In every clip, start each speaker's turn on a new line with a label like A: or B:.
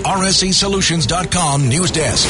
A: RSCSolutions.com news desk.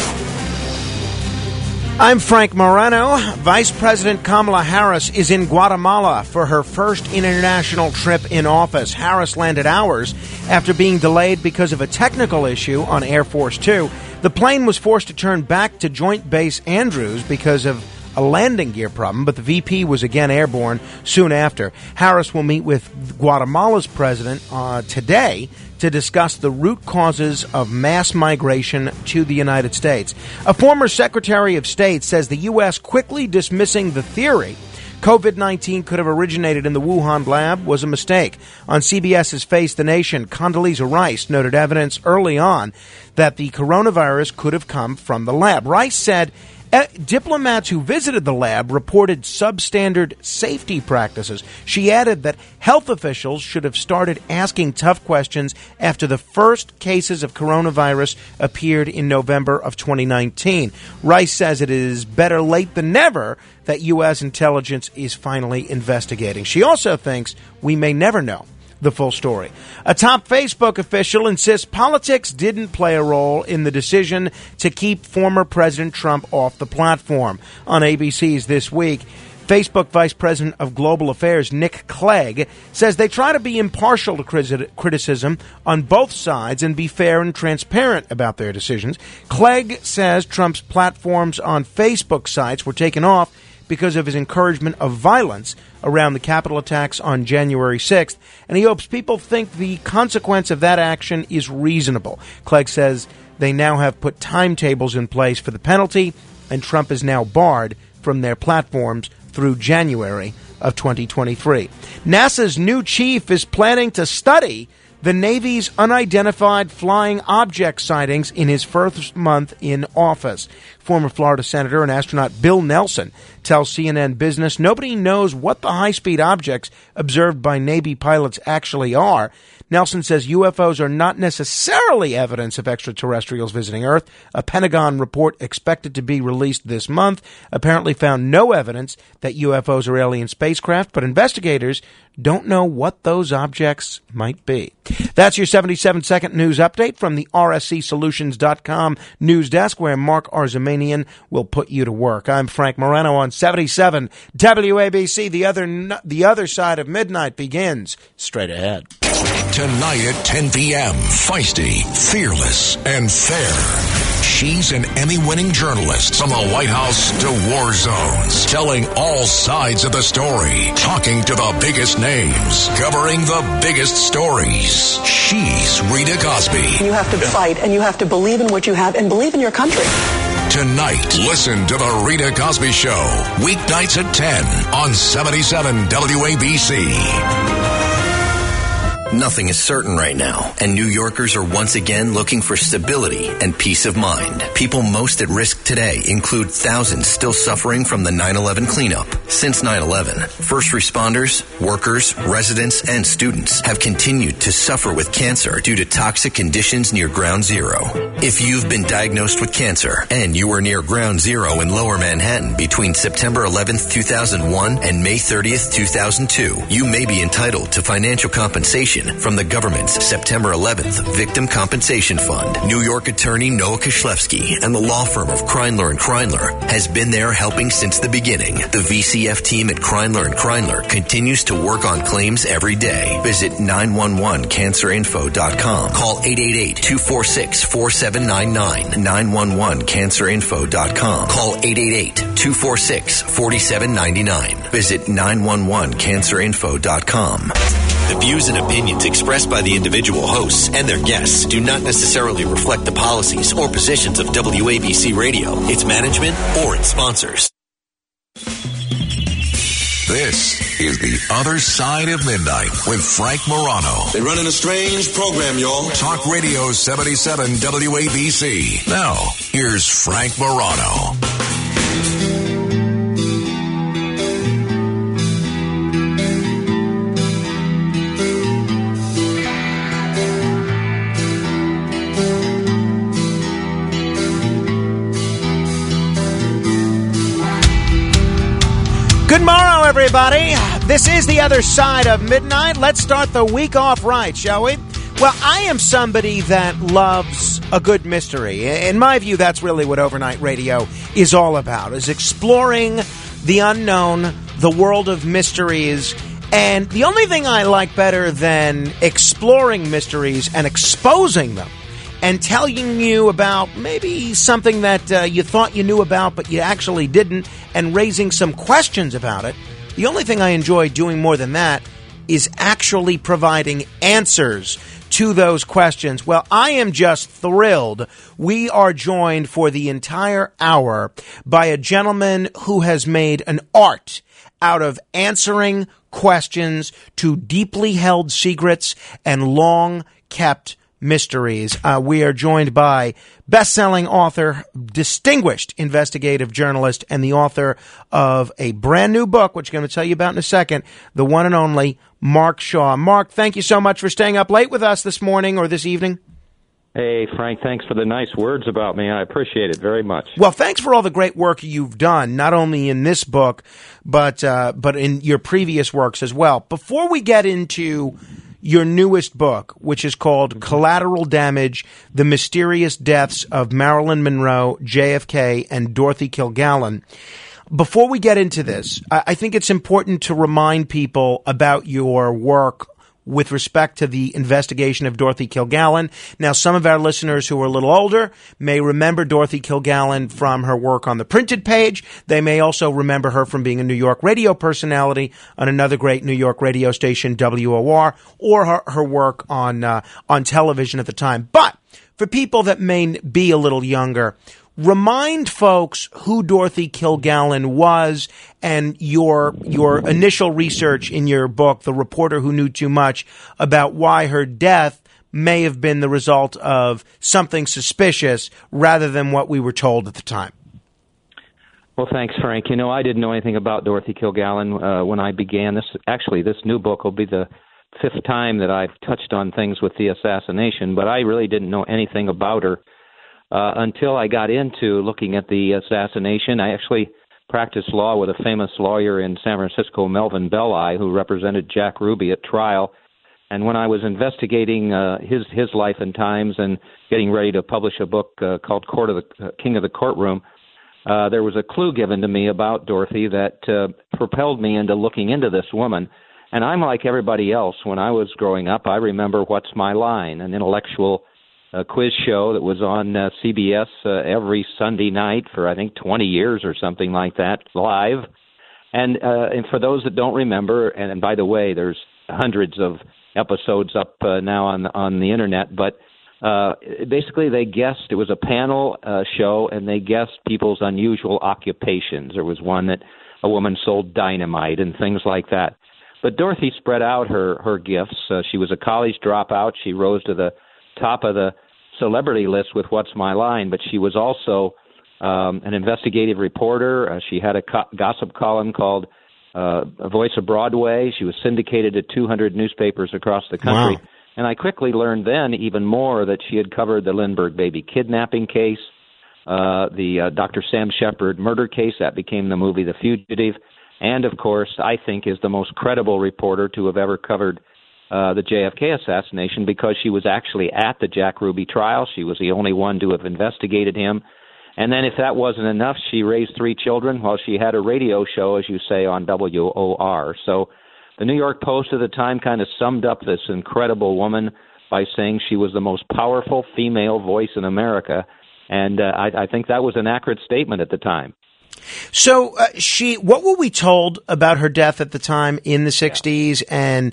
B: I'm Frank Morano. Vice President Kamala Harris is in Guatemala for her first international trip in office. Harris landed hours after being delayed because of a technical issue on Air Force Two. The plane was forced to turn back to Joint Base Andrews because of a landing gear problem, but the VP was again airborne soon after. Harris will meet with Guatemala's president today to discuss the root causes of mass migration to the United States. A former Secretary of State says the U.S. quickly dismissing the theory COVID-19 could have originated in the Wuhan lab was a mistake. On CBS's Face the Nation, Condoleezza Rice noted evidence early on that the coronavirus could have come from the lab. Rice said diplomats who visited the lab reported substandard safety practices. She added that health officials should have started asking tough questions after the first cases of coronavirus appeared in November of 2019. Rice says it is better late than never that U.S. intelligence is finally investigating. She also thinks we may never know the full story. A top Facebook official insists politics didn't play a role in the decision to keep former President Trump off the platform. On ABC's This Week, Facebook Vice President of Global Affairs Nick Clegg says they try to be impartial to criticism on both sides and be fair and transparent about their decisions. Clegg says Trump's platforms on Facebook sites were taken off because of his encouragement of violence around the Capitol attacks on January 6th, and he hopes people think the consequence of that action is reasonable. Clegg says they now have put timetables in place for the penalty, and Trump is now barred from their platforms through January of 2023. NASA's new chief is planning to study the Navy's unidentified flying object sightings in his first month in office. Former Florida Senator and astronaut Bill Nelson tells CNN Business nobody knows what the high-speed objects observed by Navy pilots actually are. Nelson says UFOs are not necessarily evidence of extraterrestrials visiting Earth. A Pentagon report expected to be released this month apparently found no evidence that UFOs are alien spacecraft, but investigators don't know what those objects might be. That's your 77-second news update from the RSCSolutions.com news desk, where Mark Arzamanian will put you to work. I'm Frank Morano on 77 WABC. The other side of midnight begins straight ahead.
A: Tonight at 10 p.m., feisty, fearless, and fair. She's an Emmy-winning journalist from the White House to war zones, telling all sides of the story, talking to the biggest names, covering the biggest stories. She's Rita Cosby.
C: You have to fight, and you have to believe in what you have and believe in your country.
A: Tonight, listen to The Rita Cosby Show, weeknights at 10 on 77 WABC.
D: Nothing is certain right now, and New Yorkers are once again looking for stability and peace of mind. People most at risk today include thousands still suffering from the 9/11 cleanup. Since 9/11, first responders, workers, residents, and students have continued to suffer with cancer due to toxic conditions near Ground Zero. If you've been diagnosed with cancer and you were near Ground Zero in Lower Manhattan between September 11th, 2001 and May 30th, 2002, you may be entitled to financial compensation from the government's September 11th Victim Compensation Fund. New York attorney Noah Kishlevsky and the law firm of Kreinler & Kreinler has been there helping since the beginning. The VCF team at Kreinler & Kreinler continues to work on claims every day. Visit 911cancerinfo.com. Call 888-246-4799. 911cancerinfo.com. Call 888-246-4799. Visit 911cancerinfo.com. The views and opinions expressed by the individual hosts and their guests do not necessarily reflect the policies or positions of WABC Radio, its management, or its sponsors.
A: This is The Other Side of Midnight with Frank Morano.
E: They're running a strange program, y'all.
A: Talk Radio 77 WABC. Now, here's Frank Morano.
B: Good morrow, everybody. This is The Other Side of Midnight. Let's start the week off right, shall we? Well, I am somebody that loves a good mystery. In my view, that's really what overnight radio is all about, is exploring the unknown, the world of mysteries. And the only thing I like better than exploring mysteries and exposing them and telling you about maybe something that you thought you knew about but you actually didn't, and raising some questions about it, the only thing I enjoy doing more than that is actually providing answers to those questions. Well, I am just thrilled. We are joined for the entire hour by a gentleman who has made an art out of answering questions to deeply held secrets and long-kept mysteries. We are joined by best-selling author, distinguished investigative journalist, and the author of a brand new book, which I'm going to tell you about in a second, the one and only Mark Shaw. Mark, thank you so much for staying up late with us this morning or this evening.
F: Hey, Frank, thanks for the nice words about me. I appreciate it very much.
B: Well, thanks for all the great work you've done, not only in this book, but in your previous works as well. Before we get into your newest book, which is called Collateral Damage, The Mysterious Deaths of Marilyn Monroe, JFK, and Dorothy Kilgallen, before we get into this, I think it's important to remind people about your work with respect to the investigation of Dorothy Kilgallen. Now, some of our listeners who are a little older may remember Dorothy Kilgallen from her work on the printed page. They may also remember her from being a New York radio personality on another great New York radio station, WOR, or her work on television at the time. But for people that may be a little younger, remind folks who Dorothy Kilgallen was and your initial research in your book, The Reporter Who Knew Too Much, about why her death may have been the result of something suspicious rather than what we were told at the time.
F: Well, thanks, Frank. You know, I didn't know anything about Dorothy Kilgallen when I began this. Actually, this new book will be the fifth time that I've touched on things with the assassination, but I really didn't know anything about her until I got into looking at the assassination. I actually practiced law with a famous lawyer in San Francisco, Melvin Belli, who represented Jack Ruby at trial. And when I was investigating his life and times and getting ready to publish a book called King of the Courtroom, there was a clue given to me about Dorothy that propelled me into looking into this woman. And I'm like everybody else. When I was growing up, I remember What's My Line, an intellectual quiz show that was on CBS every Sunday night for, I think, 20 years or something like that, live. And for those that don't remember, and by the way, there's hundreds of episodes up now on the internet, but basically they guessed, it was a panel show, and they guessed people's unusual occupations. There was one that a woman sold dynamite and things like that. But Dorothy spread out her gifts. She was a college dropout. She rose to the top of the celebrity list with What's My Line, but she was also an investigative reporter. She had a gossip column called Voice of Broadway. She was syndicated to 200 newspapers across the country. Wow. And I quickly learned then even more that she had covered the Lindbergh baby kidnapping case, the Dr. Sam Shepard murder case. That became the movie The Fugitive. And, of course, I think is the most credible reporter to have ever covered the JFK assassination, because she was actually at the Jack Ruby trial. She was the only one to have investigated him. And then if that wasn't enough, she raised 3 children while she had a radio show, as you say, on WOR. So the New York Post at the time kind of summed up this incredible woman by saying she was the most powerful female voice in America. And I think that was an accurate statement at the time.
B: So what were we told about her death at the time in the 60s, and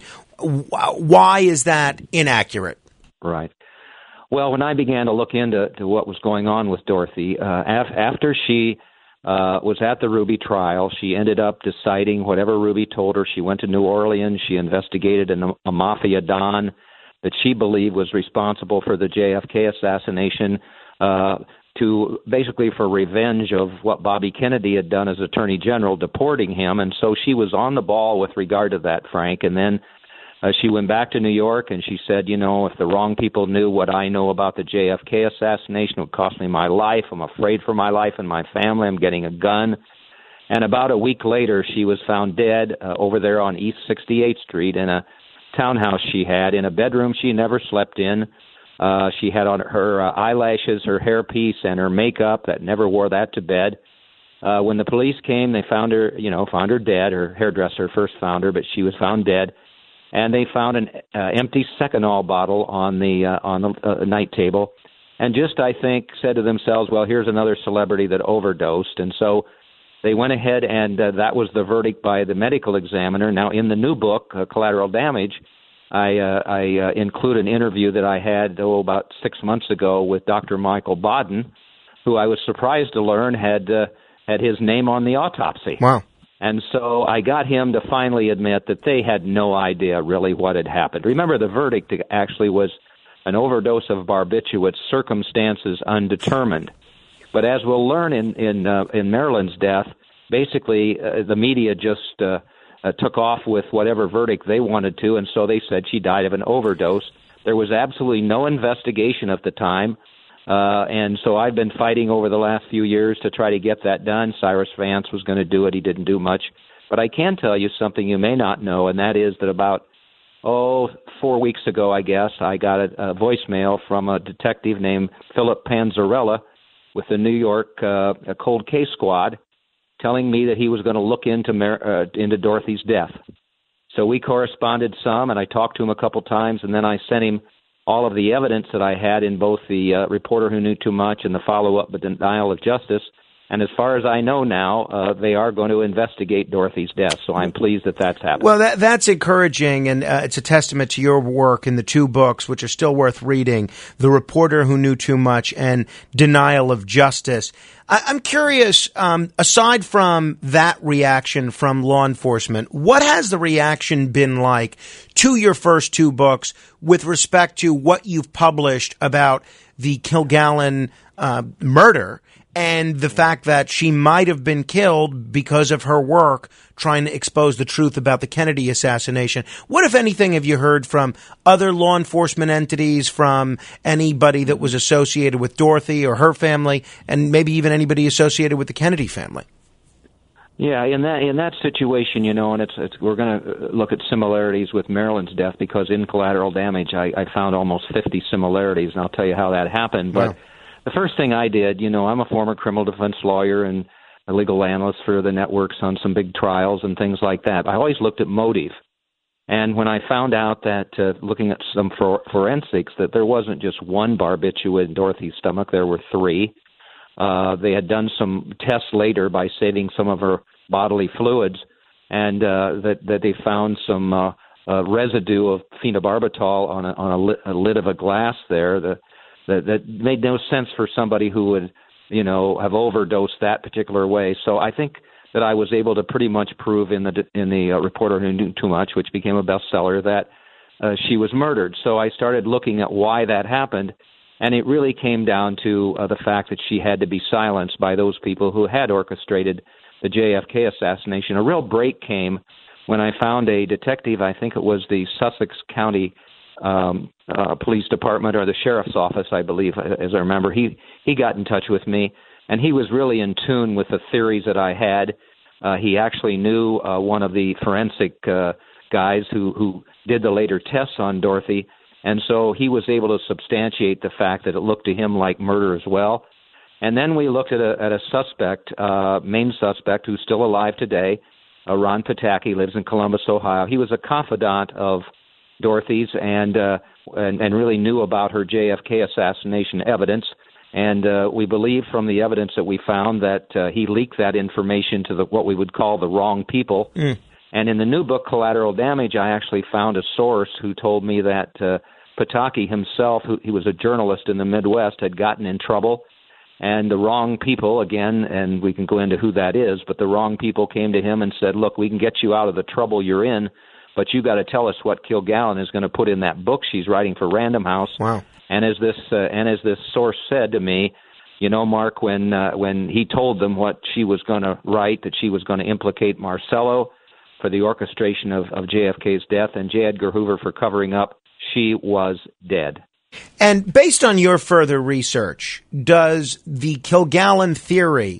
B: why is that inaccurate?
F: Right. Well, when I began to look into what was going on with Dorothy, after she was at the Ruby trial, she ended up deciding whatever Ruby told her. She went to New Orleans. She investigated a mafia don that she believed was responsible for the JFK assassination, basically for revenge of what Bobby Kennedy had done as Attorney General, deporting him. And so she was on the ball with regard to that, Frank. And then she went back to New York and she said, you know, if the wrong people knew what I know about the JFK assassination, it would cost me my life. I'm afraid for my life and my family. I'm getting a gun. And about a week later, she was found dead over there on East 68th Street in a townhouse she had in a bedroom she never slept in. She had on her eyelashes, her hairpiece, and her makeup that never wore that to bed. When the police came, they found her dead. Her hairdresser first found her, but she was found dead. And they found an empty Seconal bottle on the night table, and just, I think, said to themselves, well, here's another celebrity that overdosed. And so they went ahead, and that was the verdict by the medical examiner. Now, in the new book, Collateral Damage, I include an interview that I had about 6 months ago with Dr. Michael Baden, who I was surprised to learn had his name on the autopsy.
B: Wow.
F: And so I got him to finally admit that they had no idea really what had happened. Remember, the verdict actually was an overdose of barbiturates, circumstances undetermined. But as we'll learn in Marilyn's death, basically the media just took off with whatever verdict they wanted to, and so they said she died of an overdose. There was absolutely no investigation at the time, and so I've been fighting over the last few years to try to get that done. Cyrus Vance was going to do it. He didn't do much. But I can tell you something you may not know, and that is that about 4 weeks ago, I guess, I got a voicemail from a detective named Philip Panzarella with the New York Cold Case Squad, telling me that he was going to look into Dorothy's death. So we corresponded some, and I talked to him a couple times, and then I sent him all of the evidence that I had in both the Reporter Who Knew Too Much and the follow-up, but denial of justice. And as far as I know now, they are going to investigate Dorothy's death, so I'm pleased that that's happened.
B: Well, that's encouraging, and it's a testament to your work in the two books, which are still worth reading, The Reporter Who Knew Too Much and Denial of Justice. I'm curious, aside from that reaction from law enforcement, what has the reaction been like to your first two books with respect to what you've published about the Kilgallen murder and the fact that she might have been killed because of her work trying to expose the truth about the Kennedy assassination? What, if anything, have you heard from other law enforcement entities, from anybody that was associated with Dorothy or her family, and maybe even anybody associated with the Kennedy family?
F: Yeah, in that situation, and we're going to look at similarities with Marilyn's death, because in Collateral Damage, I found almost 50 similarities, and I'll tell you how that happened. But the first thing I did, I'm a former criminal defense lawyer and a legal analyst for the networks on some big trials and things like that. I always looked at motive. And when I found out that, looking at some forensics, that there wasn't just one barbiturate in Dorothy's stomach, there were three. They had done some tests later by saving some of her bodily fluids, and that they found some residue of phenobarbital on a lid of a glass there. That made no sense for somebody who would, have overdosed that particular way. So I think that I was able to pretty much prove in the Reporter Who Knew Too Much, which became a bestseller, that she was murdered. So I started looking at why that happened, and it really came down to the fact that she had to be silenced by those people who had orchestrated the JFK assassination. A real break came when I found a detective, I think it was the Sussex County police department, or the sheriff's office, I believe, as I remember. He got in touch with me, and he was really in tune with the theories that I had. He actually knew one of the forensic guys who did the later tests on Dorothy, and so he was able to substantiate the fact that it looked to him like murder as well. And then we looked at a suspect, main suspect, who's still alive today. Ron Pataki, lives in Columbus, Ohio. He was a confidant of Dorothy's and really knew about her JFK assassination evidence. And we believe from the evidence that we found that he leaked that information to what we would call the wrong people. And in the new book, Collateral Damage, I actually found a source who told me that Pataki himself, he was a journalist in the Midwest, had gotten in trouble. And the wrong people, again, and we can go into who that is, but the wrong people came to him and said, look, we can get you out of the trouble you're in, but you got to tell us what Kilgallen is going to put in that book she's writing for Random House.
B: Wow.
F: And as this source said to me, Mark, when he told them what she was going to write, that she was going to implicate Marcello for the orchestration of JFK's death and J. Edgar Hoover for covering up, she was dead.
B: And based on your further research, does the Kilgallen theory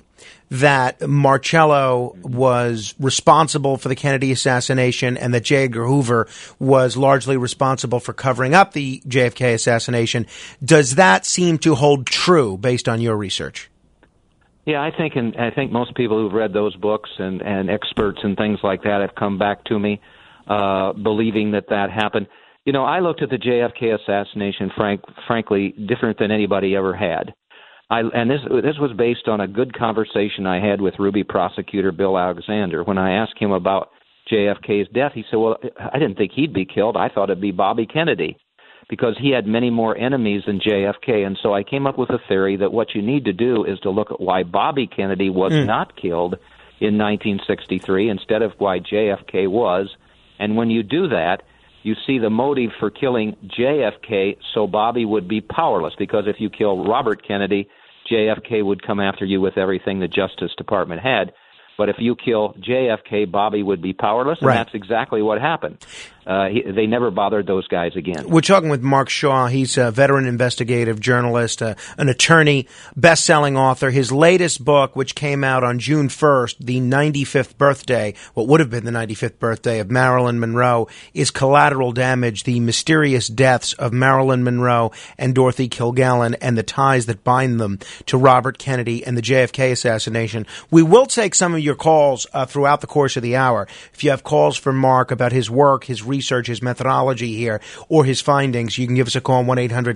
B: that Marcello was responsible for the Kennedy assassination and that J. Edgar Hoover was largely responsible for covering up the JFK assassination. Does that seem to hold true based on your research?
F: Yeah, I think most people who've read those books and experts and things like that have come back to me believing that happened. You know, I looked at the JFK assassination, frankly, different than anybody ever had. This was based on a good conversation I had with Ruby prosecutor Bill Alexander. When I asked him about JFK's death, he said, well, I didn't think he'd be killed. I thought it'd be Bobby Kennedy, because he had many more enemies than JFK. And so I came up with a theory that what you need to do is to look at why Bobby Kennedy was not killed in 1963 instead of why JFK was. And when you do that, you see the motive for killing JFK so Bobby would be powerless, because if you kill Robert Kennedy, JFK would come after you with everything the Justice Department had. But if you kill JFK, Bobby would be powerless, and that's exactly what happened. They never bothered those guys again.
B: We're talking with Mark Shaw. He's a veteran investigative journalist, an attorney, best-selling author. His latest book, which came out on June 1st, the 95th birthday, what would have been the 95th birthday of Marilyn Monroe, is Collateral Damage, the mysterious deaths of Marilyn Monroe and Dorothy Kilgallen and the ties that bind them to Robert Kennedy and the JFK assassination. We will take some of your calls throughout the course of the hour. If you have calls from Mark about his work, his research, his methodology here, or his findings, you can give us a call on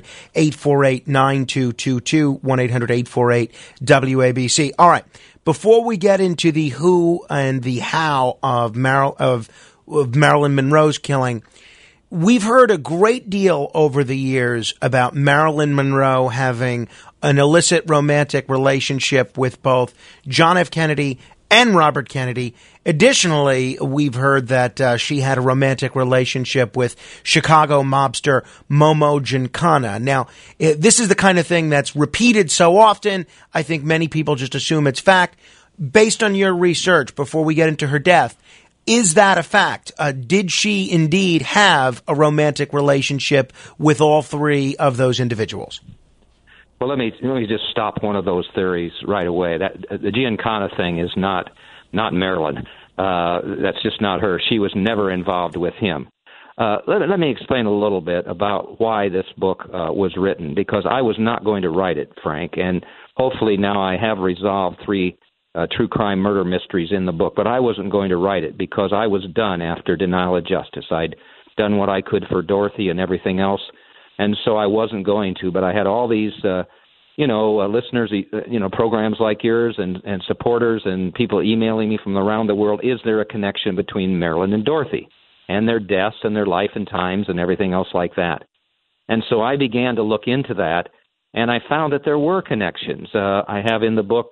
B: 1-800-848-9222, 1-800-848-WABC. All right. Before we get into the who and the how of Marilyn Monroe's killing, we've heard a great deal over the years about Marilyn Monroe having an illicit romantic relationship with both John F. Kennedy and Robert Kennedy. Additionally, we've heard that she had a romantic relationship with Chicago mobster Momo Giancana. Now, this is the kind of thing that's repeated so often, I think many people just assume it's fact. Based on your research, before we get into her death, is that a fact? Did she indeed have a romantic relationship with all three of those individuals?
F: Well, let me just stop one of those theories right away. That the Giancana thing is not Marilyn. That's just not her. She was never involved with him. Let me explain a little bit about why this book was written, because I was not going to write it, Frank, and hopefully now I have resolved 3 true crime murder mysteries in the book, but I wasn't going to write it because I was done after Denial of Justice. I'd done what I could for Dorothy and everything else, and so I wasn't going to, but I had all these, listeners, programs like yours and supporters and people emailing me from around the world. Is there a connection between Marilyn and Dorothy and their deaths and their life and times and everything else like that? And so I began to look into that, and I found that there were connections. I have in the book,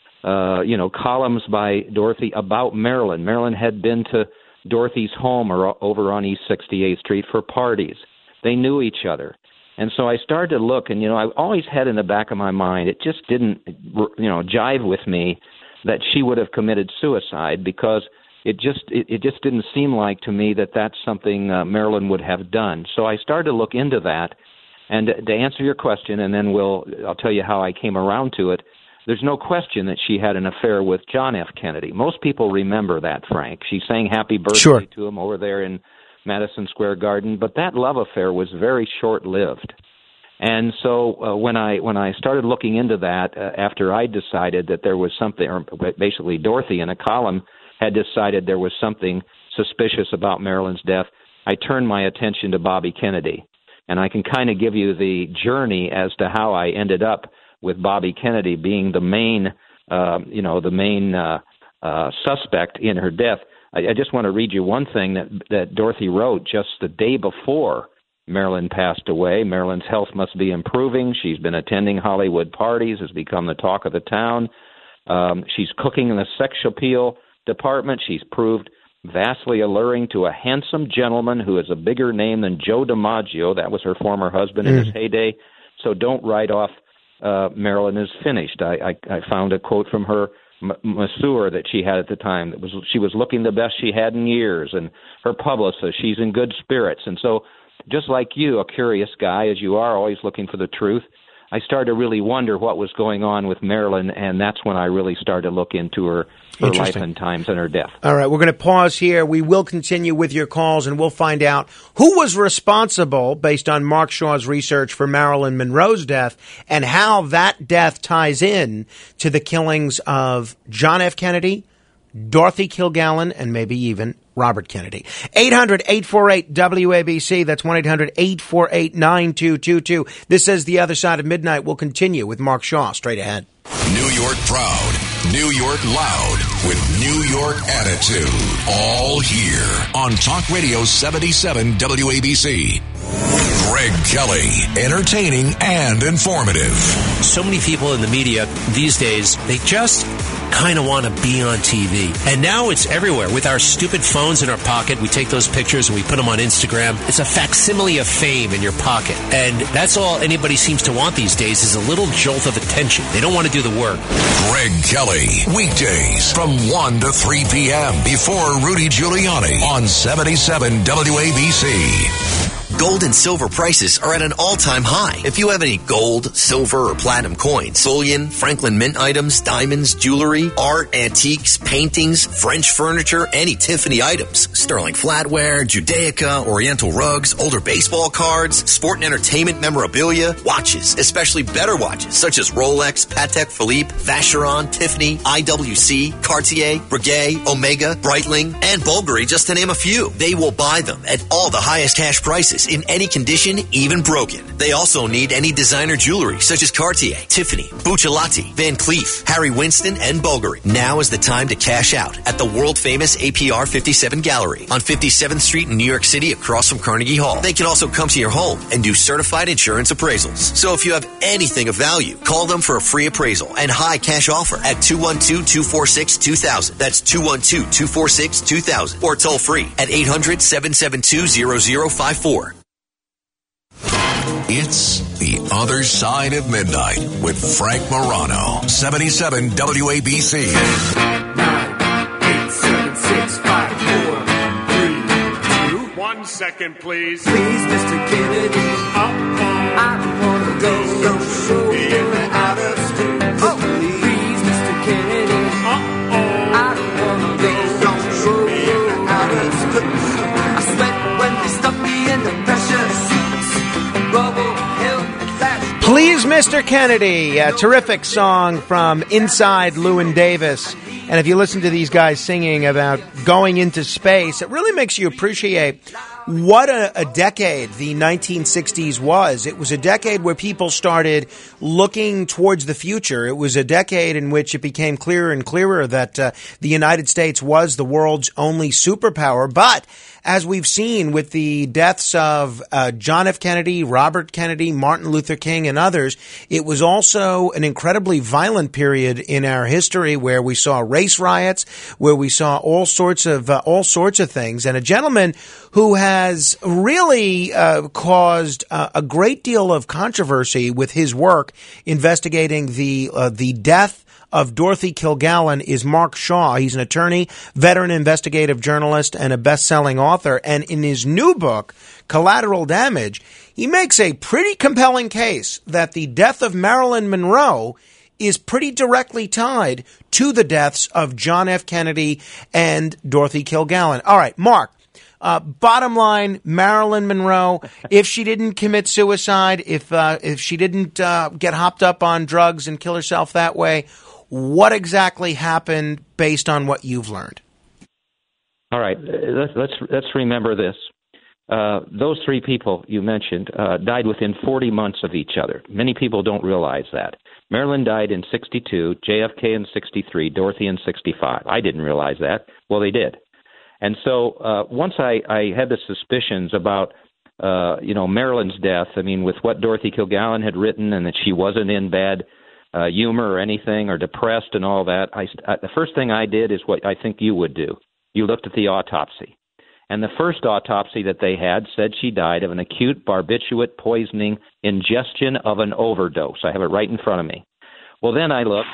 F: columns by Dorothy about Marilyn. Marilyn had been to Dorothy's home or over on East 68th Street for parties. They knew each other. And so I started to look, and, I always had in the back of my mind, it just didn't, jive with me that she would have committed suicide, because it just didn't seem like to me that that's something Marilyn would have done. So I started to look into that. And to answer your question, and then I'll tell you how I came around to it, there's no question that she had an affair with John F. Kennedy. Most people remember that, Frank. She sang Happy Birthday to him over there in Madison Square Garden, but that love affair was very short-lived. And so when I started looking into that, after I decided that there was something, or basically Dorothy in a column had decided there was something suspicious about Marilyn's death, I turned my attention to Bobby Kennedy. And I can kind of give you the journey as to how I ended up with Bobby Kennedy being the main suspect in her death. I just want to read you one thing that Dorothy wrote just the day before Marilyn passed away. Marilyn's health must be improving. She's been attending Hollywood parties, has become the talk of the town. She's cooking in the sex appeal department. She's proved vastly alluring to a handsome gentleman who is a bigger name than Joe DiMaggio. That was her former husband in his heyday. So don't write off Marilyn as finished. I found a quote from her masseur that she had at the time. She was looking the best she had in years, and her publicist, she's in good spirits. And so just like you, a curious guy, as you are, always looking for the truth, I started to really wonder what was going on with Marilyn, and that's when I really started to look into her life and times and her death.
B: All right, we're going to pause here. We will continue with your calls, and we'll find out who was responsible, based on Mark Shaw's research, for Marilyn Monroe's death, and how that death ties in to the killings of John F. Kennedy, Dorothy Kilgallen, and maybe even Robert Kennedy. 800-848-WABC. That's 1-800-848-9222. This is The Other Side of Midnight. We'll continue with Mark Shaw straight ahead.
A: New York proud, New York loud, with New York attitude. All here on Talk Radio 77 WABC. Greg Kelly, entertaining and informative.
G: So many people in the media these days, they just kind of want to be on TV. And now it's everywhere. With our stupid phones in our pocket, we take those pictures and we put them on Instagram. It's a facsimile of fame in your pocket. And that's all anybody seems to want these days, is a little jolt of attention. They don't want to do the work.
A: Greg Kelly, weekdays from 1 to 3 p.m. before Rudy Giuliani on 77 WABC.
D: Gold and silver prices are at an all-time high. If you have any gold, silver, or platinum coins, bullion, Franklin Mint items, diamonds, jewelry, art, antiques, paintings, French furniture, any Tiffany items, sterling flatware, Judaica, Oriental rugs, older baseball cards, sport and entertainment memorabilia, watches, especially better watches such as Rolex, Patek Philippe, Vacheron, Tiffany, IWC, Cartier, Breguet, Omega, Breitling, and Bulgari, just to name a few. They will buy them at all the highest cash prices in any condition, even broken. They also need any designer jewelry such as Cartier, Tiffany, Buccellati, Van Cleef, Harry Winston, and Bulgari. Now is the time to cash out at the world-famous APR 57 Gallery on 57th Street in New York City across from Carnegie Hall. They can also come to your home and do certified insurance appraisals. So if you have anything of value, call them for a free appraisal and high cash offer at 212-246-2000. That's 212-246-2000. Or toll free at 800-772-0054.
A: It's The Other Side of Midnight with Frank Morano, 77 WABC.
H: 9, 8, 7, 6, 5, 4, 3, 2. 1 second, please. Please, Mr. Kennedy. I don't want to go show in the outer street. Please, Mr. Kennedy. I don't want to go show in the outer street. I sweat when they stuff me in the pressure suits and rubble hill and flash.
B: Please, Mr. Kennedy, a terrific song from Inside Llewyn Davis. And if you listen to these guys singing about going into space, it really makes you appreciate what a decade the 1960s was. It was a decade where people started looking towards the future. It was a decade in which it became clearer and clearer that the United States was the world's only superpower. But as we've seen with the deaths of John F. Kennedy, Robert Kennedy, Martin Luther King, and others, it was also an incredibly violent period in our history where we saw race riots, where we saw all sorts of things. And a gentleman who has really caused a great deal of controversy with his work investigating the death of Dorothy Kilgallen is Mark Shaw. He's an attorney, veteran investigative journalist, and a best-selling author. And in his new book, Collateral Damage, he makes a pretty compelling case that the death of Marilyn Monroe is pretty directly tied to the deaths of John F. Kennedy and Dorothy Kilgallen. All right, Mark. Bottom line, Marilyn Monroe, if she didn't commit suicide, if she didn't get hopped up on drugs and kill herself that way, what exactly happened based on what you've learned?
F: All right, let's remember this. Those three people you mentioned died within 40 months of each other. Many people don't realize that. Marilyn died in 62, JFK in 63, Dorothy in 65. I didn't realize that. Well, they did. And so once I had the suspicions about, Marilyn's death, I mean, with what Dorothy Kilgallen had written and that she wasn't in bad humor or anything or depressed and all that, the first thing I did is what I think you would do. You looked at the autopsy. And the first autopsy that they had said she died of an acute barbiturate poisoning ingestion of an overdose. I have it right in front of me. Well, then I looked.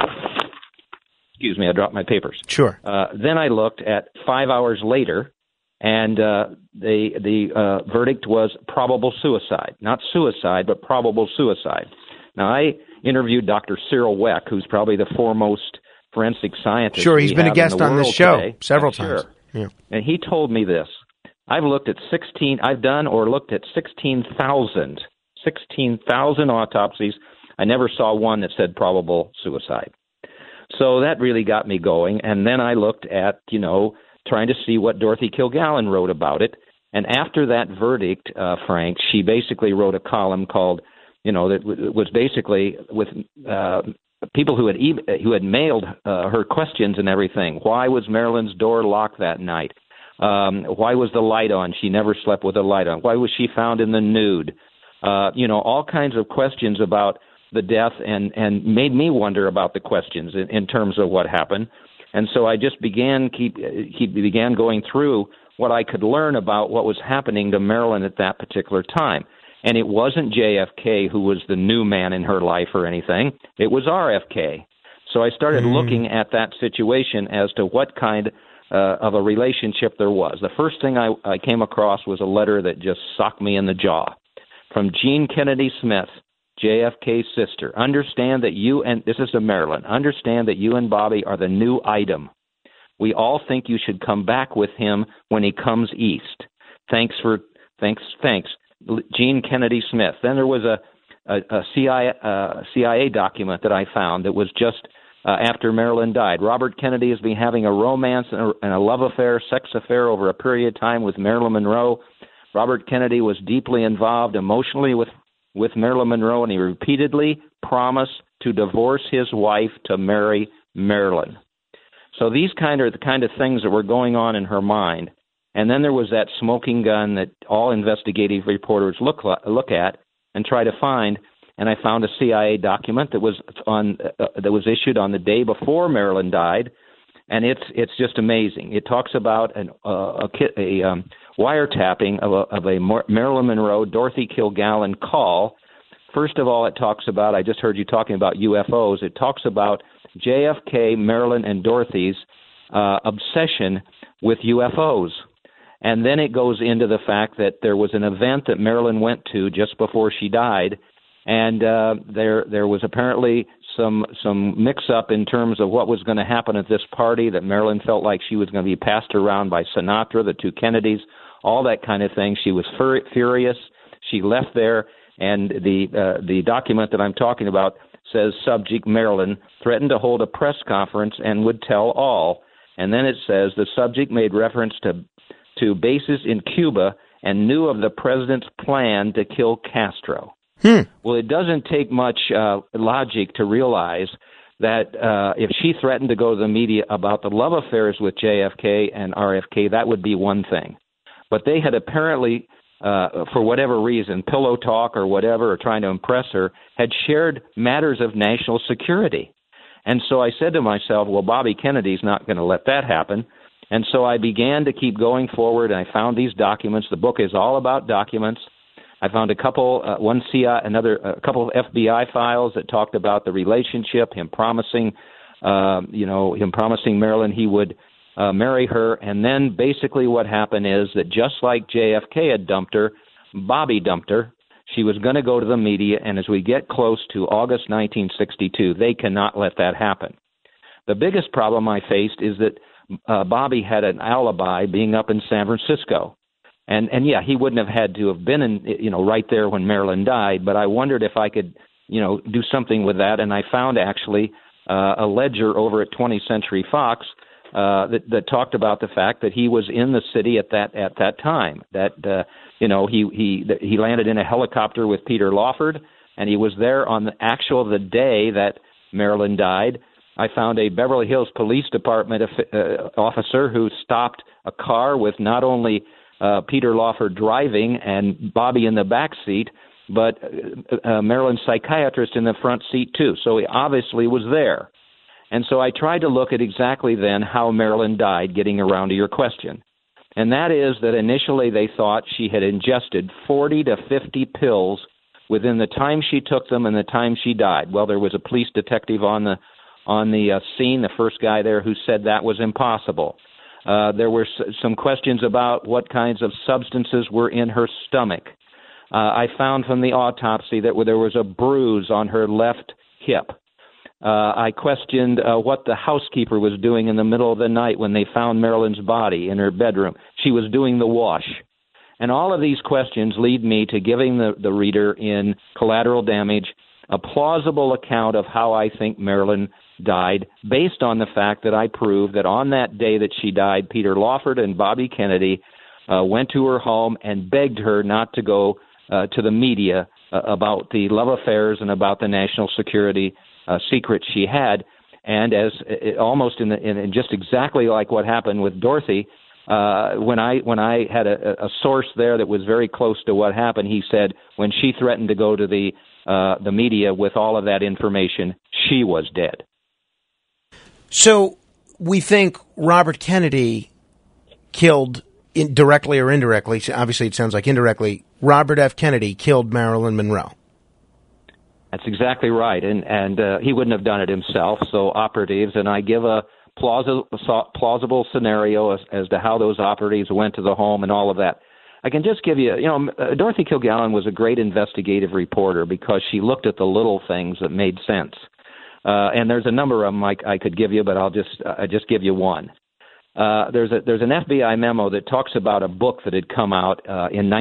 F: Excuse me, I dropped my papers.
B: Sure.
F: Then I looked at 5 hours later, And the verdict was probable suicide. Not suicide, but probable suicide. Now, I interviewed Dr. Cyril Weck, who's probably the foremost forensic scientist.
B: Sure, he's been a guest on this show
F: today.
B: several times.
F: Sure.
B: Yeah.
F: And he told me this. I've looked at 16,000 autopsies. I never saw one that said probable suicide. So that really got me going. And then I looked at, trying to see what Dorothy Kilgallen wrote about it. And after that verdict, Frank, she basically wrote a column called, that was basically with people who had mailed her questions and everything. Why was Marilyn's door locked that night? Why was the light on? She never slept with the light on. Why was she found in the nude? All kinds of questions about the death, and made me wonder about the questions in terms of what happened. And so I just began going through what I could learn about what was happening to Marilyn at that particular time. And it wasn't JFK who was the new man in her life or anything. It was RFK. So I started looking at that situation as to what kind of a relationship there was. The first thing I came across was a letter that just socked me in the jaw from Jean Kennedy Smith, JFK's sister. Understand that you and this is to Marilyn. Understand that you and Bobby are the new item. We all think you should come back with him when he comes east. Thanks. Jean Kennedy Smith. Then there was a CIA document that I found that was just after Marilyn died. Robert Kennedy has been having a romance and a love affair, sex affair over a period of time with Marilyn Monroe. Robert Kennedy was deeply involved emotionally with Marilyn Monroe, and he repeatedly promised to divorce his wife to marry Marilyn. So these are the kind of things that were going on in her mind. And then there was that smoking gun that all investigative reporters look at and try to find. And I found a CIA document that was issued on the day before Marilyn died, and it's just amazing. It talks about a wiretapping of a Marilyn Monroe Dorothy Kilgallen call. First of all, it talks about, I just heard you talking about UFOs. It talks about JFK, Marilyn, and Dorothy's obsession with UFOs. And then it goes into the fact that there was an event that Marilyn went to just before she died, and there was apparently some mix-up in terms of what was going to happen at this party, that Marilyn felt like she was going to be passed around by Sinatra, the two Kennedys, all that kind of thing. She was furious. She left there, and the document that I'm talking about says subject Marilyn threatened to hold a press conference and would tell all. And then it says the subject made reference to bases in Cuba and knew of the president's plan to kill Castro. Well, it doesn't take much logic to realize that if she threatened to go to the media about the love affairs with JFK and RFK, that would be one thing. But they had apparently, for whatever reason, pillow talk or whatever, or trying to impress her, had shared matters of national security. And so I said to myself, well, Bobby Kennedy's not going to let that happen. And so I began to keep going forward, and I found these documents. The book is all about documents. I found a couple of FBI files that talked about the relationship, him promising Marilyn he would marry her. And then basically what happened is that just like JFK had dumped her, Bobby dumped her. She was going to go to the media, and as we get close to August 1962, they cannot let that happen. The biggest problem I faced is that Bobby had an alibi being up in San Francisco. And yeah, he wouldn't have had to have been right there when Marilyn died, but I wondered if I could, do something with that. And I found actually a ledger over at 20th Century Fox that talked about the fact that he was in the city at that time, that he landed in a helicopter with Peter Lawford, and he was there on the day that Marilyn died. I found a Beverly Hills Police Department officer who stopped a car with not only Peter Lawford driving and Bobby in the back seat, but Marilyn's psychiatrist in the front seat too. So he obviously was there. And so I tried to look at exactly then how Marilyn died, getting around to your question. And that is that initially they thought she had ingested 40 to 50 pills within the time she took them and the time she died. Well, there was a police detective on the scene, the first guy there, who said that was impossible. There were some questions about what kinds of substances were in her stomach. I found from the autopsy that there was a bruise on her left hip. I questioned what the housekeeper was doing in the middle of the night when they found Marilyn's body in her bedroom. She was doing the wash. And all of these questions lead me to giving the reader in Collateral Damage a plausible account of how I think Marilyn died, based on the fact that I proved that on that day that she died, Peter Lawford and Bobby Kennedy went to her home and begged her not to go to the media about the love affairs and about the national security secrets she had. And as almost in just exactly like what happened with Dorothy, when I had a source there that was very close to what happened, he said when she threatened to go to the media with all of that information, she was dead.
B: So we think Robert Kennedy killed, directly or indirectly, obviously it sounds like indirectly, Robert F. Kennedy killed Marilyn Monroe.
F: That's exactly right, and he wouldn't have done it himself, so operatives, and I give a plausible scenario as to how those operatives went to the home and all of that. I can just give you, Dorothy Kilgallen was a great investigative reporter because she looked at the little things that made sense. And there's a number of them I could give you, but I'll just give you one. There's an FBI memo that talks about a book that had come out in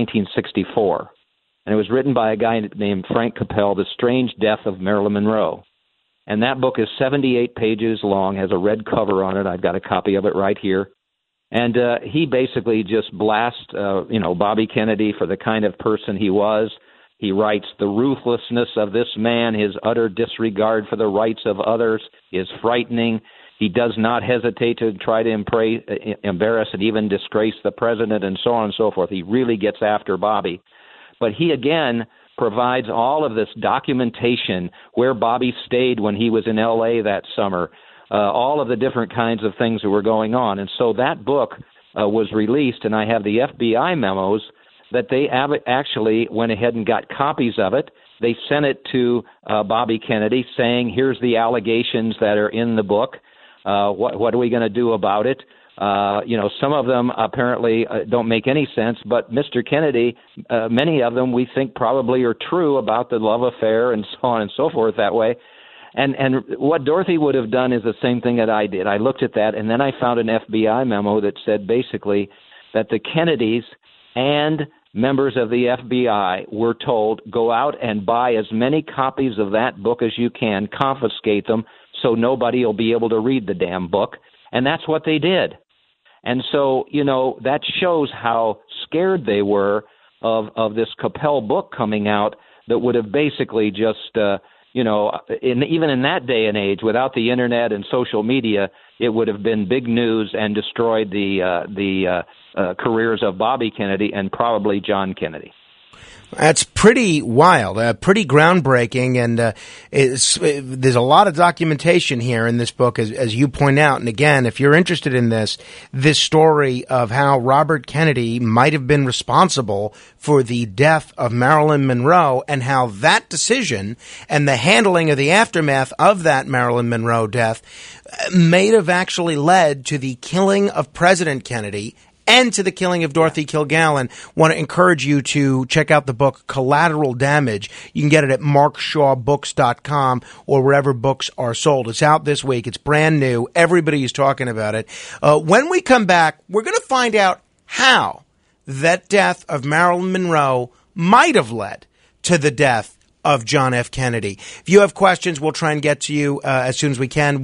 F: 1964, and it was written by a guy named Frank Capel, The Strange Death of Marilyn Monroe. And that book is 78 pages long, has a red cover on it. I've got a copy of it right here. And he basically just blasts, Bobby Kennedy for the kind of person he was. He writes, the ruthlessness of this man, his utter disregard for the rights of others is frightening. He does not hesitate to try to embarrass and even disgrace the president and so on and so forth. He really gets after Bobby. But he, again, provides all of this documentation where Bobby stayed when he was in L.A. that summer, all of the different kinds of things that were going on. And so that book was released, and I have the FBI memos that they actually went ahead and got copies of it. They sent it to Bobby Kennedy saying, here's the allegations that are in the book. What are we going to do about it? Some of them apparently don't make any sense, but Mr. Kennedy, many of them we think probably are true about the love affair and so on and so forth that way. And what Dorothy would have done is the same thing that I did. I looked at that, and then I found an FBI memo that said basically that the Kennedys and members of the FBI were told, go out and buy as many copies of that book as you can, confiscate them so nobody will be able to read the damn book. And that's what they did. And so, that shows how scared they were of this Capel book coming out that would have basically just, even in that day and age, without the internet and social media, it would have been big news and destroyed the careers of Bobby Kennedy and probably John Kennedy.
B: That's pretty wild, pretty groundbreaking, and there's a lot of documentation here in this book, as you point out. And again, if you're interested in this story of how Robert Kennedy might have been responsible for the death of Marilyn Monroe and how that decision and the handling of the aftermath of that Marilyn Monroe death may have actually led to the killing of President Kennedy and to the killing of Dorothy Kilgallen. Want to encourage you to check out the book Collateral Damage. You can get it at markshawbooks.com or wherever books are sold. It's out this week. It's brand new. Everybody is talking about it. When we come back, we're going to find out how that death of Marilyn Monroe might have led to the death of John F. Kennedy. If you have questions, we'll try and get to you as soon as we can.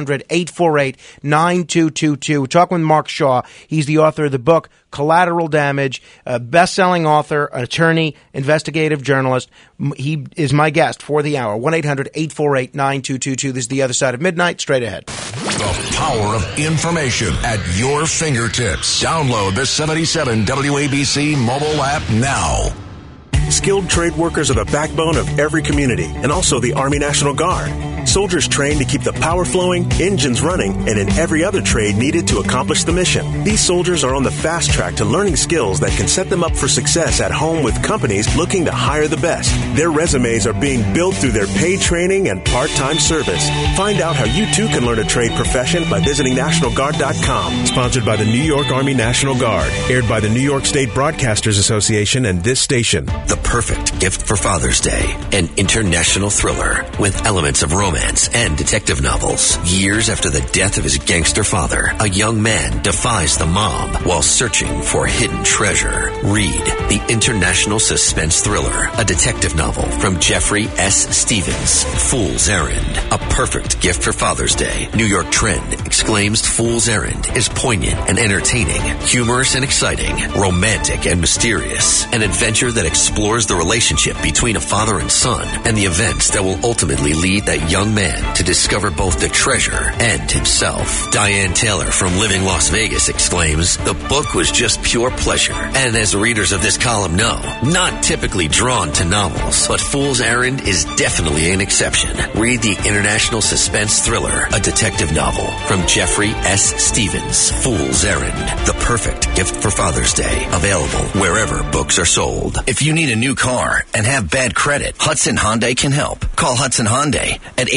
B: 1-800-848-9222. We're talking with Mark Shaw. He's the author of the book Collateral Damage, a best-selling author, attorney, investigative journalist. He is my guest for the hour. 1-800-848-9222. This is The Other Side of Midnight. Straight ahead.
A: The power of information at your fingertips. Download the 77 WABC mobile app now.
I: Skilled trade workers are the backbone of every community and also the Army National Guard. Soldiers train to keep the power flowing, engines running, and in every other trade needed to accomplish the mission. These soldiers are on the fast track to learning skills that can set them up for success at home with companies looking to hire the best. Their resumes are being built through their paid training and part-time service. Find out how you too can learn a trade profession by visiting NationalGuard.com. Sponsored by the New York Army National Guard. Aired by the New York State Broadcasters Association and this station.
J: The perfect gift for Father's Day. An international thriller with elements of romance and detective novels. Years after the death of his gangster father, a young man defies the mob while searching for hidden treasure. Read the international suspense thriller, a detective novel from Jeffrey S. Stevens, Fool's Errand. A perfect gift for Father's Day. New York Trend exclaims Fool's Errand is poignant and entertaining, humorous and exciting, romantic and mysterious. An adventure that explores the relationship between a father and son and the events that will ultimately lead that young man to discover both the treasure and himself. Diane Taylor from Living Las Vegas exclaims, the book was just pure pleasure. And as readers of this column know, not typically drawn to novels, but Fool's Errand is definitely an exception. Read the international suspense thriller, a detective novel from Jeffrey S. Stevens, Fool's Errand. The perfect gift for Father's Day. Available wherever books are sold. If you need a new car and have bad credit, Hudson Hyundai can help. Call Hudson Hyundai at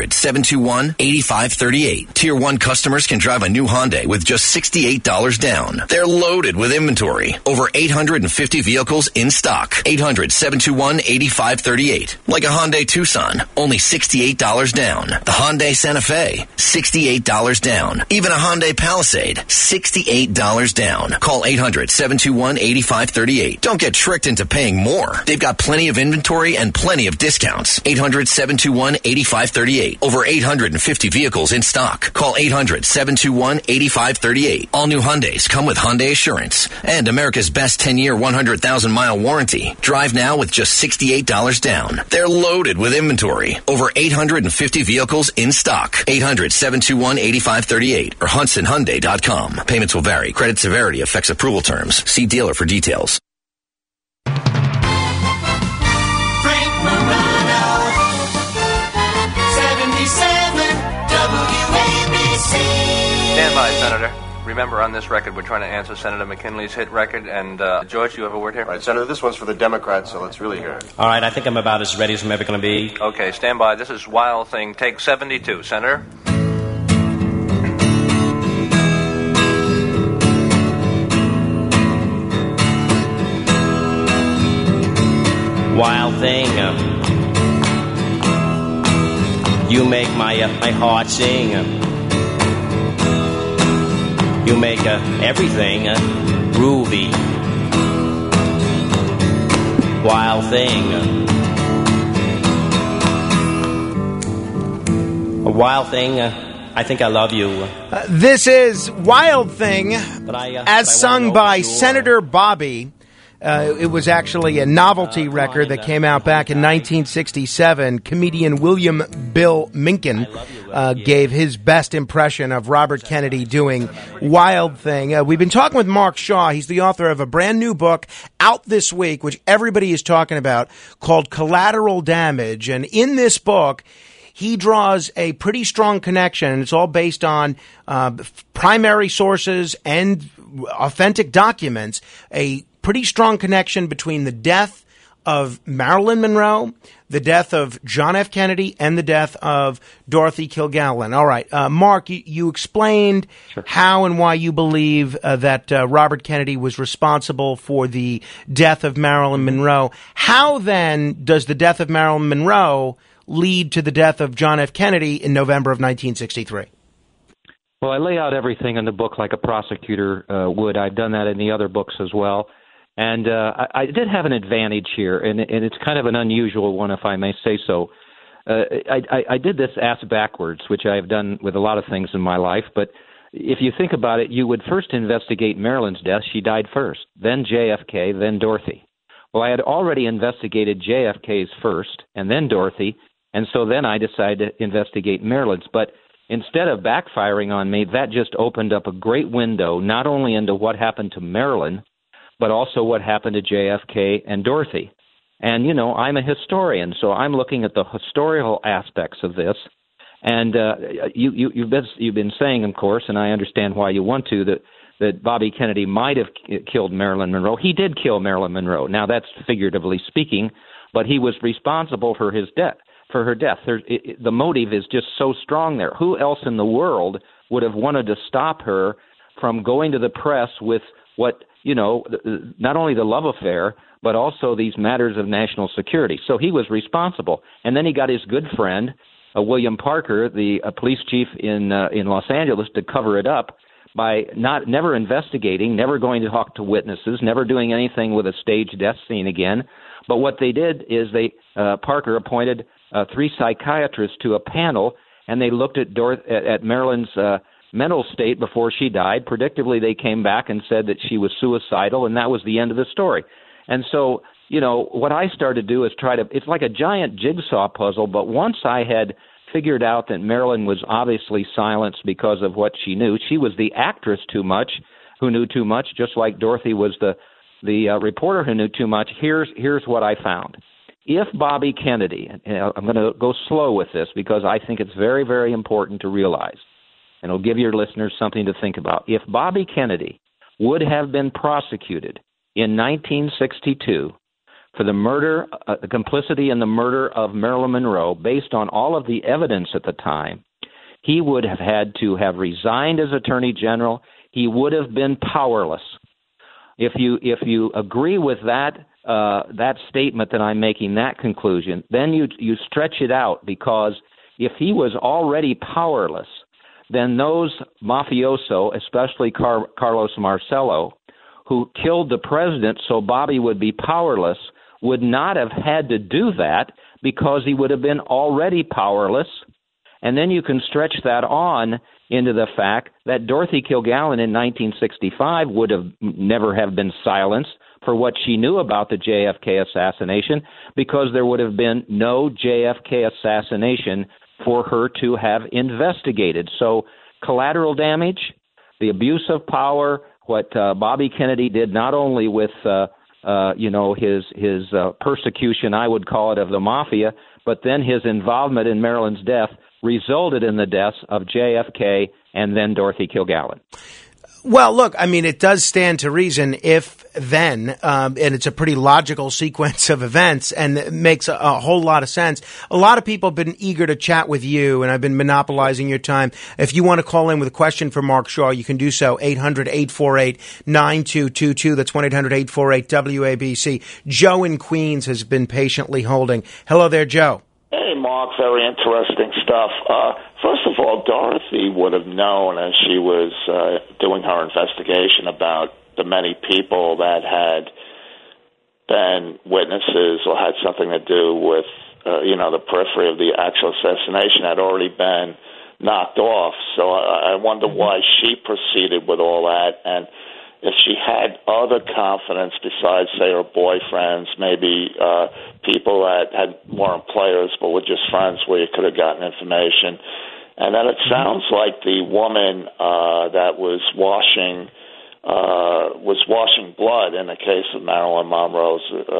J: 800-721-8538. Tier 1 customers can drive a new Hyundai with just $68 down. They're loaded with inventory. Over 850 vehicles in stock. 800-721-8538. Like a Hyundai Tucson, only $68 down. The Hyundai Santa Fe, $68 down. Even a Hyundai Palisade, $68 down. Call 800-721-8538. Don't get tricked into paying more. They've got plenty of inventory and plenty of discounts. 800-721-8538. Over 850 vehicles in stock. Call 800-721-8538. All new Hyundais come with Hyundai Assurance and America's best 10-year, 100,000-mile warranty. Drive now with just $68 down. They're loaded with inventory. Over 850 vehicles in stock. 800-721-8538 or HudsonHyundai.com. Payments will vary. Credit severity affects approval terms. See dealer for details.
H: Frank Morano, 77 WABC.
K: Stand by, Senator. Remember, on this record, we're trying to answer Senator McKinley's hit record. And, George, you have a word here?
L: All right, Senator, this one's for the Democrats, so let's really hear it.
M: All right, I think I'm about as ready as I'm ever going to be.
K: Okay, stand by. This is Wild Thing, take 72. Senator?
M: Wild thing, you make my heart sing. You make everything groovy. Wild thing, a wild thing. I think I love you.
B: This is Wild Thing, as sung by Senator Bobby. It was actually a novelty record that came out back in 1967. Comedian William Bill Minkin gave his best impression of Robert Kennedy doing Wild Thing. We've been talking with Mark Shaw. He's the author of a brand new book out this week, which everybody is talking about, called Collateral Damage. And in this book, he draws a pretty strong connection, and it's all based on primary sources and authentic documents, a pretty strong connection between the death of Marilyn Monroe, the death of John F. Kennedy, and the death of Dorothy Kilgallen. All right, Mark, you explained how and why you believe that Robert Kennedy was responsible for the death of Marilyn Monroe. How, then, does the death of Marilyn Monroe lead to the death of John F. Kennedy in November of 1963?
F: Well, I lay out everything in the book like a prosecutor would. I've done that in the other books as well. And I did have an advantage here, and it's kind of an unusual one, if I may say so. I did this ass backwards, which I have done with a lot of things in my life. But if you think about it, you would first investigate Marilyn's death. She died first, then JFK, then Dorothy. Well, I had already investigated JFK's first, and then Dorothy, and so then I decided to investigate Marilyn's. But instead of backfiring on me, that just opened up a great window, not only into what happened to Marilyn, but also what happened to JFK and Dorothy. And, you know, I'm a historian, so I'm looking at the historical aspects of this. And you've been saying, of course, and I understand why you want to, that Bobby Kennedy might have killed Marilyn Monroe. He did kill Marilyn Monroe. Now, that's figuratively speaking, but he was responsible for his death. For her death. The motive is just so strong there. Who else in the world would have wanted to stop her from going to the press with what, not only the love affair, but also these matters of national security? So he was responsible. And then he got his good friend, William Parker, the police chief in Los Angeles, to cover it up by never investigating, never going to talk to witnesses, never doing anything with a staged death scene again. But what they did is Parker appointed 3 psychiatrists to a panel, and they looked at Marilyn's mental state before she died. Predictably, they came back and said that she was suicidal, and that was the end of the story. And so, what I started to do is it's like a giant jigsaw puzzle, but once I had figured out that Marilyn was obviously silenced because of what she knew, she was the actress who knew too much, just like Dorothy was the reporter who knew too much. Here's what I found. If Bobby Kennedy, and I'm going to go slow with this because I think it's very, very important to realize, and it'll give your listeners something to think about. If Bobby Kennedy would have been prosecuted in 1962 for the murder, the complicity in the murder of Marilyn Monroe, based on all of the evidence at the time, he would have had to have resigned as Attorney General. He would have been powerless. If you agree with that statement that I'm making, that conclusion, then you stretch it out, because if he was already powerless, then those mafioso, especially Carlos Marcello, who killed the president so Bobby would be powerless, would not have had to do that because he would have been already powerless. And then you can stretch that on into the fact that Dorothy Kilgallen in 1965 would have never have been silenced for what she knew about the JFK assassination, because there would have been no JFK assassination for her to have investigated. So collateral damage, the abuse of power, what Bobby Kennedy did not only with his persecution, I would call it, of the mafia, but then his involvement in Marilyn's death resulted in the deaths of JFK and then Dorothy Kilgallen.
B: Well, look, I mean, it does stand to reason if then, and it's a pretty logical sequence of events, and it makes a whole lot of sense. A lot of people have been eager to chat with you, and I've been monopolizing your time. If you want to call in with a question for Mark Shaw, you can do so, 800-848-9222. That's 1-800-848-WABC. Joe in Queens has been patiently holding. Hello there, Joe.
N: Hey, Mark, very interesting stuff. First of all, Dorothy would have known as she was doing her investigation about the many people that had been witnesses or had something to do with, the periphery of the actual assassination had already been knocked off. So I wonder why she proceeded with all that, and if she had other confidence besides, say, her boyfriends, maybe people that weren't players but were just friends where you could have gotten information. And then it sounds like the woman that was washing blood in the case of Marilyn Monroe's,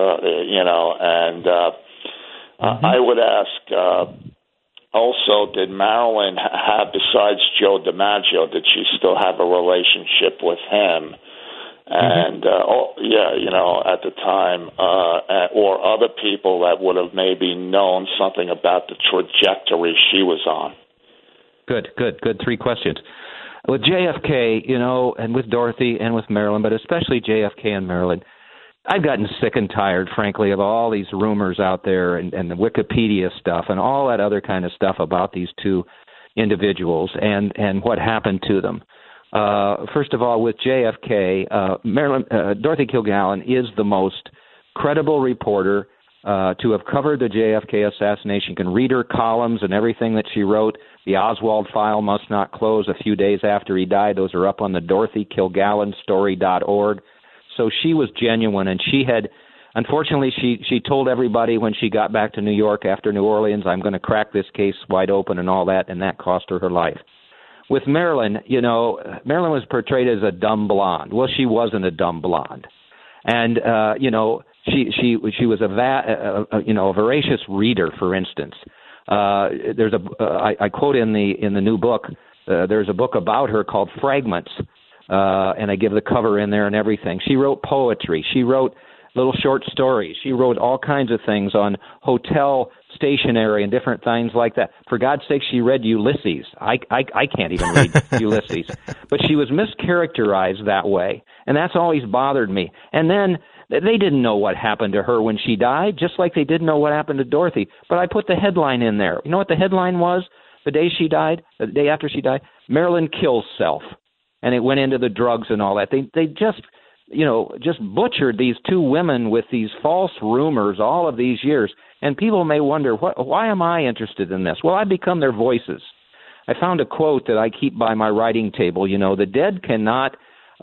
N: I would ask also, did Marilyn have, besides Joe DiMaggio, did she still have a relationship with him? And, at the time, or other people that would have maybe known something about the trajectory she was on?
F: Good. 3 questions. With JFK, and with Dorothy and with Marilyn, but especially JFK and Marilyn, I've gotten sick and tired, frankly, of all these rumors out there and the Wikipedia stuff and all that other kind of stuff about these two individuals and what happened to them. First of all, with JFK, Dorothy Kilgallen is the most credible reporter to have covered the JFK assassination. You can read her columns and everything that she wrote. The Oswald file must not close a few days after he died. Those are up on the DorothyKilgallenStory.org. So she was genuine, and she had, unfortunately, she told everybody when she got back to New York after New Orleans, I'm going to crack this case wide open and all that, and that cost her life. With Marilyn, Marilyn was portrayed as a dumb blonde. Well, she wasn't a dumb blonde. And, she was a voracious reader, for instance. There's I quote in the new book. There's a book about her called Fragments, and I give the cover in there and everything. She wrote poetry. She wrote little short stories. She wrote all kinds of things on hotel stationery and different things like that. For God's sake, she read Ulysses. I can't even read Ulysses. But she was mischaracterized that way, and that's always bothered me. And then they didn't know what happened to her when she died, just like they didn't know what happened to Dorothy. But I put the headline in there. You know what the headline was the day she died, the day after she died? Marilyn kills self. And it went into the drugs and all that. They just butchered these two women with these false rumors all of these years. And people may wonder, why am I interested in this? Well, I become their voices. I found a quote that I keep by my writing table. The dead cannot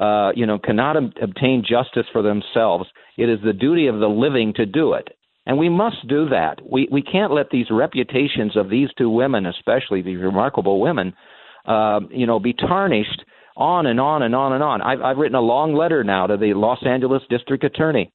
F: obtain justice for themselves. It is the duty of the living to do it. And we must do that. We can't let these reputations of these two women, especially these remarkable women, be tarnished on and on and on and on. I've written a long letter now to the Los Angeles District Attorney,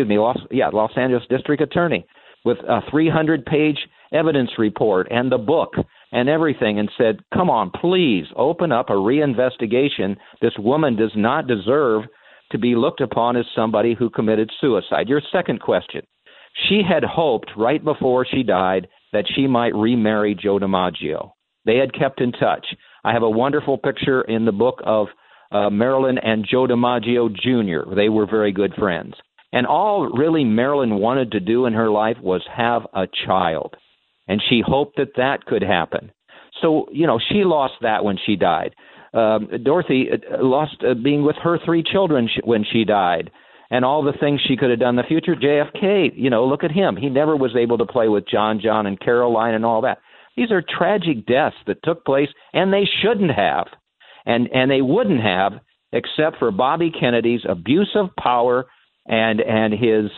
F: Los Angeles District Attorney, with a 300-page evidence report and the book and everything, and said, come on, please open up a reinvestigation. This woman does not deserve to be looked upon as somebody who committed suicide. Your second question. She had hoped right before she died that she might remarry Joe DiMaggio. They had kept in touch. I have a wonderful picture in the book of Marilyn and Joe DiMaggio Jr. They were very good friends. And all really Marilyn wanted to do in her life was have a child. And she hoped that could happen. So, she lost that when she died. Dorothy lost being with her three children when she died, and all the things she could have done in the future. JFK, look at him. He never was able to play with John, and Caroline and all that. These are tragic deaths that took place, and they shouldn't have. And they wouldn't have, except for Bobby Kennedy's abuse of power and his,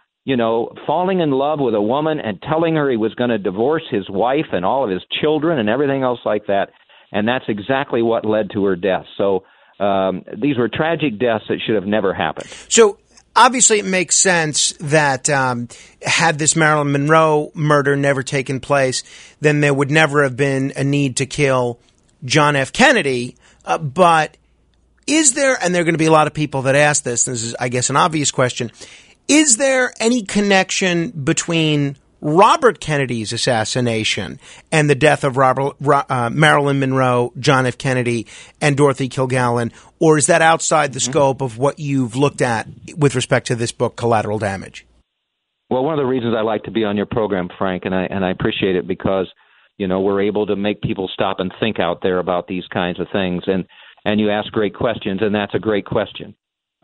F: falling in love with a woman and telling her he was going to divorce his wife and all of his children and everything else like that. And that's exactly what led to her death. So these were tragic deaths that should have never happened.
B: So obviously it makes sense that had this Marilyn Monroe murder never taken place, then there would never have been a need to kill John F. Kennedy. But is there, and there are going to be a lot of people that ask this is, I guess, an obvious question, is there any connection between Robert Kennedy's assassination and the death of Marilyn Monroe, John F. Kennedy, and Dorothy Kilgallen, or is that outside the scope of what you've looked at with respect to this book, Collateral Damage?
F: Well, one of the reasons I like to be on your program, Frank, and I appreciate it because, we're able to make people stop and think out there about these kinds of things, and you ask great questions, and that's a great question.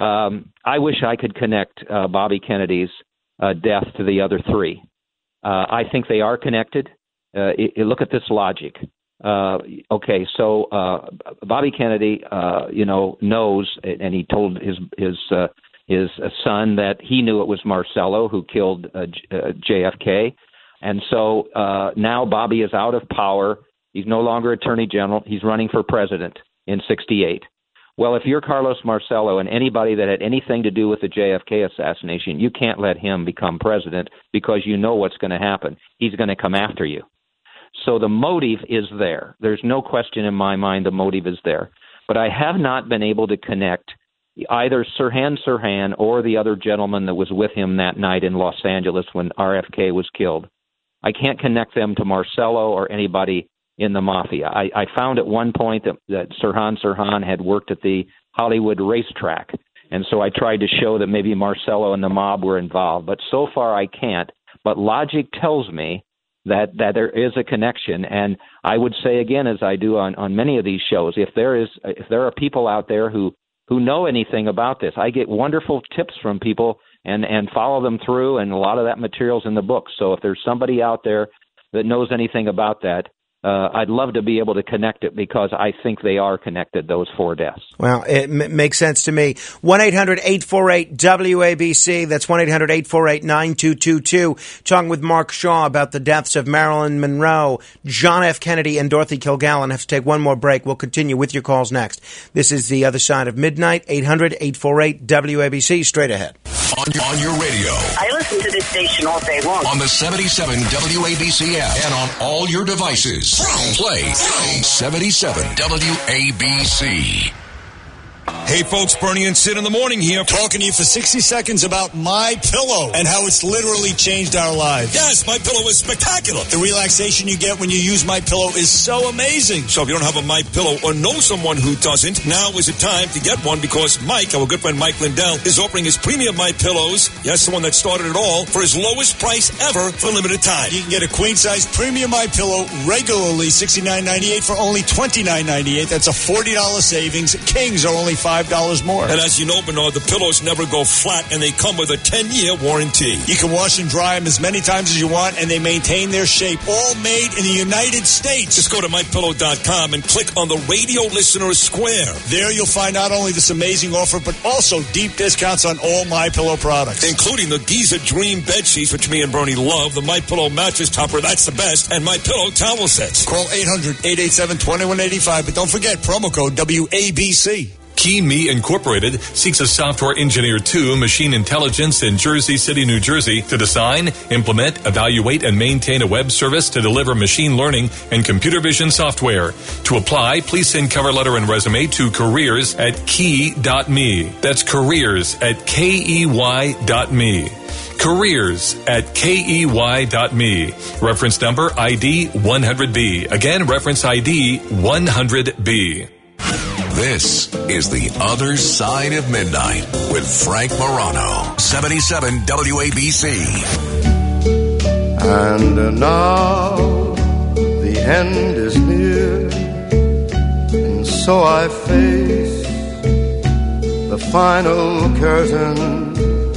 F: I wish I could connect Bobby Kennedy's death to the other three. I think they are connected. Look at this logic. So Bobby Kennedy, knows, and he told his son that he knew it was Marcello who killed JFK, and so now Bobby is out of power. He's no longer Attorney General. He's running for president in '68. Well, if you're Carlos Marcello and anybody that had anything to do with the JFK assassination, you can't let him become president because you know what's going to happen. He's going to come after you. So the motive is there. There's no question in my mind the motive is there. But I have not been able to connect either Sirhan Sirhan or the other gentleman that was with him that night in Los Angeles when RFK was killed. I can't connect them to Marcello or anybody in the mafia. I found at one point that Sirhan Sirhan had worked at the Hollywood racetrack, and so I tried to show that maybe Marcello and the mob were involved, but so far I can't. But logic tells me that there is a connection, and I would say again, as I do on many of these shows, if there are people out there who know anything about this, I get wonderful tips from people and follow them through, and a lot of that material's in the book. So if there's somebody out there that knows anything about that, I'd love to be able to connect it because I think they are connected, those 4 deaths.
B: Well, it makes sense to me. 1-800-848-WABC. That's 1-800-848-9222. Talking with Mark Shaw about the deaths of Marilyn Monroe, John F. Kennedy, and Dorothy Kilgallen. I have to take one more break. We'll continue with your calls next. This is The Other Side of Midnight. 800-848-WABC. Straight ahead.
A: On your radio.
O: I listen to this station all day long.
A: On the 77 WABC app and on all your devices. Play 77 WABC.
P: Hey folks, Bernie and Sid in the morning here, talking to you for 60 seconds about MyPillow and how it's literally changed our lives. Yes, MyPillow is spectacular. The relaxation you get when you use MyPillow is so amazing. So if you don't have a MyPillow or know someone who doesn't, now is the time to get one because Mike, our good friend Mike Lindell, is offering his premium MyPillows, yes, the one that started it all, for his lowest price ever for a limited time. You can get a queen-size premium MyPillow regularly $69.98 for only $29.98. That's a $40 savings. Kings are only $5 more. And as you know, Bernard, the pillows never go flat, and they come with a 10-year warranty. You can wash and dry them as many times as you want, and they maintain their shape. All made in the United States. Just go to MyPillow.com and click on the radio listener square. There you'll find not only this amazing offer, but also deep discounts on all MyPillow products, including the Giza Dream bed sheets, which me and Bernie love, the MyPillow mattress topper, that's the best, and MyPillow towel sets. Call 800-887-2185, but don't forget promo code WABC.
Q: Key Me Incorporated seeks a software engineer 2, machine intelligence in Jersey City, New Jersey, to design, implement, evaluate, and maintain a web service to deliver machine learning and computer vision software. To apply, please send cover letter and resume to careers@key.me. That's careers@key.me. careers@key.me. Reference number ID 100B. Again, reference ID 100B.
A: This is The Other Side of Midnight with Frank Morano, 77 WABC.
R: And now the end is near, and so I face the final curtain.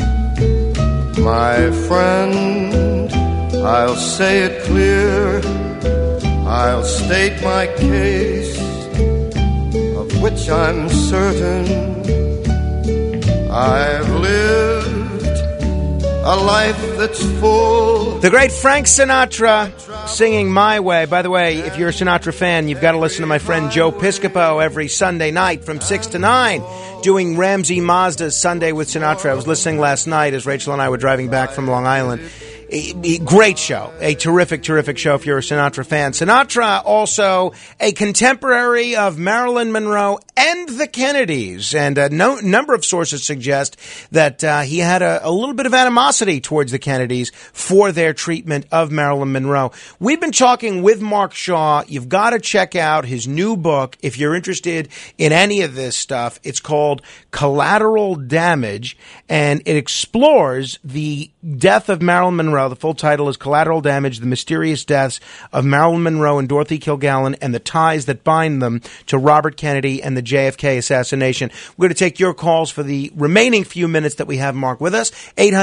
R: My friend, I'll say it clear, I'll state my case, which I'm certain. I've lived a life that's full.
B: The great Frank Sinatra singing My Way. By the way, if you're a Sinatra fan, you've got to listen to my friend Joe Piscopo every Sunday night from 6 to 9, doing Ramsey Mazda's Sunday with Sinatra. I was listening last night as Rachel and I were driving back from Long Island. Great show. A terrific, terrific show if you're a Sinatra fan. Sinatra, also a contemporary of Marilyn Monroe and the Kennedys. And a number of sources suggest that he had a little bit of animosity towards the Kennedys for their treatment of Marilyn Monroe. We've been talking with Mark Shaw. You've got to check out his new book if you're interested in any of this stuff. It's called Collateral Damage, and it explores the death of Marilyn Monroe. The full title is Collateral Damage, The Mysterious Deaths of Marilyn Monroe and Dorothy Kilgallen and the Ties That Bind Them to Robert Kennedy and the JFK Assassination. We're going to take your calls for the remaining few minutes that we have, Mark, with us.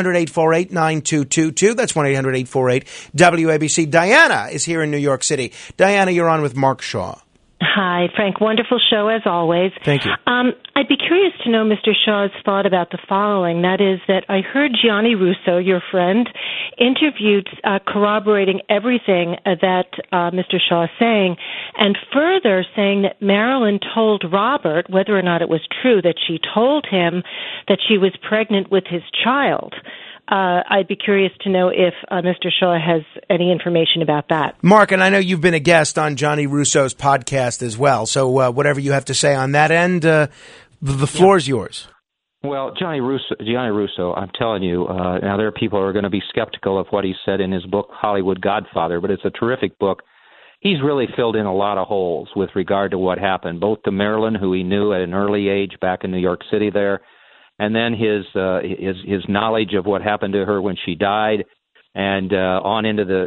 B: 800-848-9222. That's 1-800-848-WABC. Diana is here in New York City. Diana, you're on with Mark Shaw.
S: Hi, Frank. Wonderful show, as always.
B: Thank you.
S: I'd be curious to know Mr. Shaw's thought about the following. That is that I heard Gianni Russo, your friend, interviewed corroborating everything that Mr. Shaw is saying, and further saying that Marilyn told Robert, whether or not it was true, that she told him that she was pregnant with his child. I'd be curious to know if Mr. Shaw has any information about that.
B: Mark, and I know you've been a guest on Johnny Russo's podcast as well, so whatever you have to say on that end, the floor is yours.
F: Well, Johnny Russo, I'm telling you, now there are people who are going to be skeptical of what he said in his book, Hollywood Godfather, but it's a terrific book. He's really filled in a lot of holes with regard to what happened, both to Marilyn, who he knew at an early age back in New York City there, and then his knowledge of what happened to her when she died, and on into the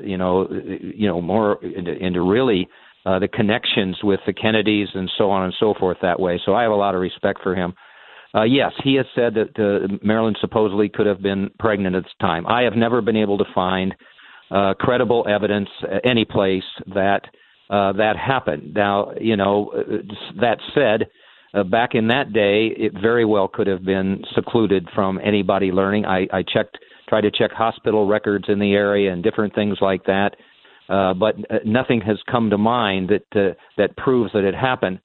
F: more into really the connections with the Kennedys and so on and so forth that way. So I have a lot of respect for him. Yes, he has said that Marilyn supposedly could have been pregnant at the time. I have never been able to find credible evidence any place that that happened. Now, that said, back in that day, it very well could have been secluded from anybody learning. I tried to check hospital records in the area and different things like that, but nothing has come to mind that proves that it happened,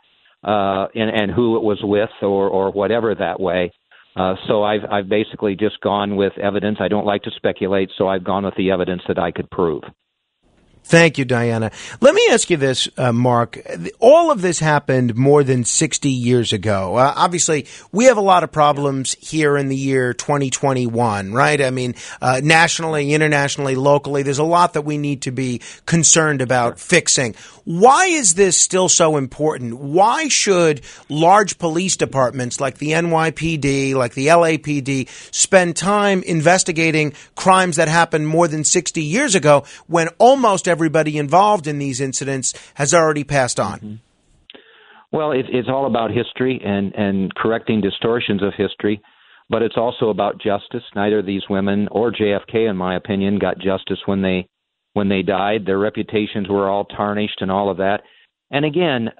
F: and who it was with or whatever that way. So I've basically just gone with evidence. I don't like to speculate, so I've gone with the evidence that I could prove.
B: Thank you, Diana. Let me ask you this, Mark. All of this happened more than 60 years ago. Obviously, we have a lot of problems here in the year 2021, right? I mean, nationally, internationally, locally, there's a lot that we need to be concerned about fixing. Why is this still so important? Why should large police departments like the NYPD, like the LAPD, spend time investigating crimes that happened more than 60 years ago when almost everybody involved in these incidents has already passed on?
F: Mm-hmm. Well, it's all about history and correcting distortions of history, but it's also about justice. Neither of these women or JFK, in my opinion, got justice when they died. Their reputations were all tarnished and all of that. And again,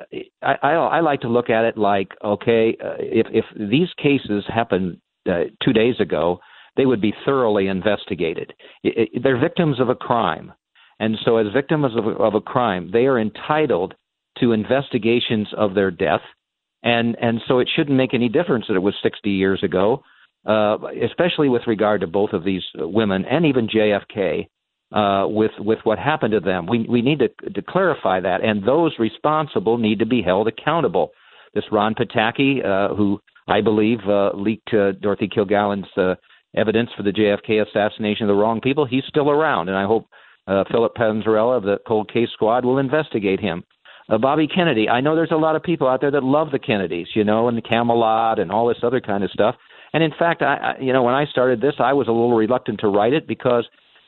F: I like to look at it like, okay, if these cases happened 2 days ago, they would be thoroughly investigated. They're victims of a crime. And so as victims of a crime, they are entitled to investigations of their death. And so it shouldn't make any difference that it was 60 years ago, especially with regard to both of these women and even JFK, with what happened to them. We need to clarify that, and those responsible need to be held accountable. This Ron Pataki, who I believe leaked Dorothy Kilgallen's evidence for the JFK assassination of the wrong people, he's still around, and I hope Philip Panzarella of the Cold Case Squad will investigate him. Bobby Kennedy, I know there's a lot of people out there that love the Kennedys, and the Camelot and all this other kind of stuff. And in fact, when I started this, I was a little reluctant to write it because,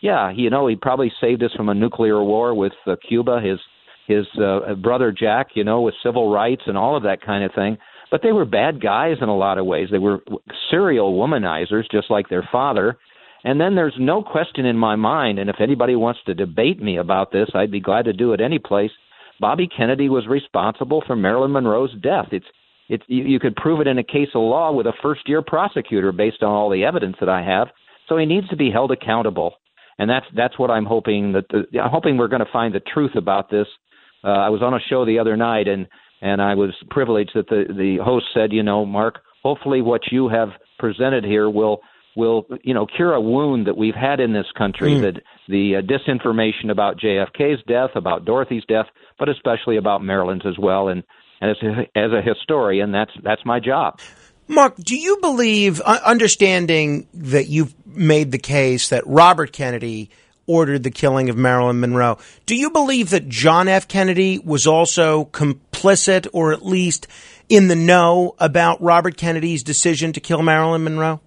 F: he probably saved us from a nuclear war with Cuba, his brother Jack, with civil rights and all of that kind of thing. But they were bad guys in a lot of ways. They were serial womanizers, just like their father. And then there's no question in my mind, and if anybody wants to debate me about this, I'd be glad to do it any place. Bobby Kennedy was responsible for Marilyn Monroe's death. You could prove it in a case of law with a first-year prosecutor based on all the evidence that I have. So he needs to be held accountable, and that's what I'm hoping. I'm hoping we're going to find the truth about this. I was on a show the other night, and I was privileged that the host said, Mark, hopefully what you have presented here will cure a wound that we've had in this country, that the disinformation about JFK's death, about Dorothy's death, but especially about Marilyn's as well. And as a historian, that's my job.
B: Mark, do you believe, understanding that you've made the case that Robert Kennedy ordered the killing of Marilyn Monroe, do you believe that John F. Kennedy was also complicit or at least in the know about Robert Kennedy's decision to kill Marilyn Monroe?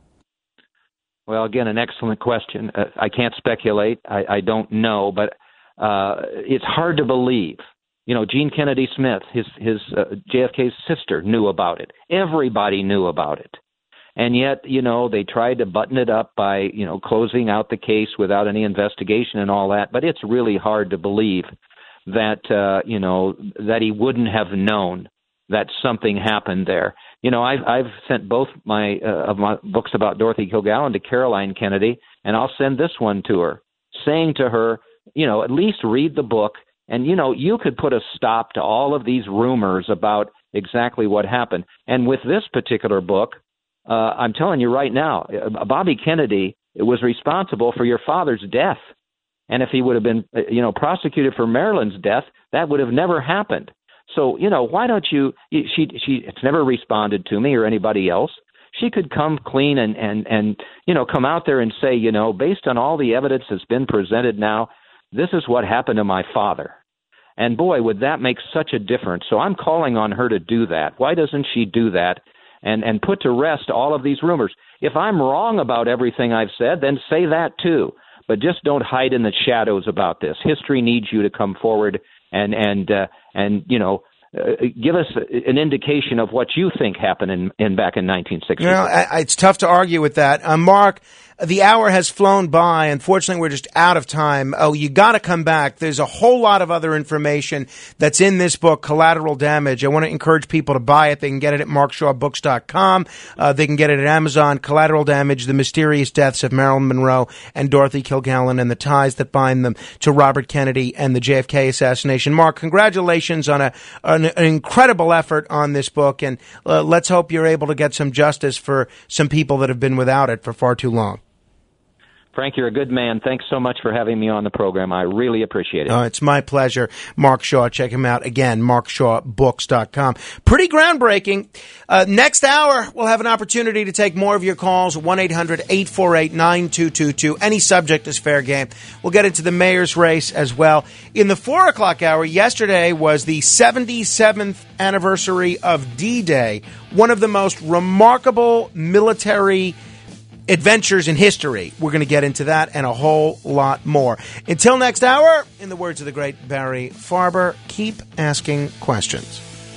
F: Well, again, an excellent question. I can't speculate. I don't know, but it's hard to believe. Jean Kennedy Smith, his JFK's sister, knew about it. Everybody knew about it. And yet, they tried to button it up by, closing out the case without any investigation and all that. But it's really hard to believe that, that he wouldn't have known that something happened there. I've sent both my books about Dorothy Kilgallen to Caroline Kennedy, and I'll send this one to her, saying to her, at least read the book, and, you could put a stop to all of these rumors about exactly what happened. And with this particular book, I'm telling you right now, Bobby Kennedy was responsible for your father's death. And if he would have been, prosecuted for Marilyn's death, that would have never happened. So, why don't it's never responded to me or anybody else. She could come clean and come out there and say, based on all the evidence that's been presented now, this is what happened to my father. And boy, would that make such a difference. So I'm calling on her to do that. Why doesn't she do that and put to rest all of these rumors? If I'm wrong about everything I've said, then say that too. But just don't hide in the shadows about this. History needs you to come forward and give us an indication of what you think happened back in 1960.
B: It's tough to argue with that. Mark, The hour has flown by. Unfortunately, we're just out of time. Oh, you got to come back. There's a whole lot of other information that's in this book, Collateral Damage. I want to encourage people to buy it. They can get it at markshawbooks.com. They can get it at Amazon. Collateral Damage, The Mysterious Deaths of Marilyn Monroe and Dorothy Kilgallen and the Ties That Bind Them to Robert Kennedy and the JFK Assassination. Mark, congratulations on an incredible effort on this book, and let's hope you're able to get some justice for some people that have been without it for far too long.
F: Frank, you're a good man. Thanks so much for having me on the program. I really appreciate it.
B: It's my pleasure. Mark Shaw, check him out again, markshawbooks.com. Pretty groundbreaking. Next hour, we'll have an opportunity to take more of your calls, 1-800-848-9222. Any subject is fair game. We'll get into the mayor's race as well. In the 4 o'clock hour, yesterday was the 77th anniversary of D-Day, one of the most remarkable military adventures in history. We're going to get into that and a whole lot more. Until next hour, in the words of the great Barry Farber, keep asking questions.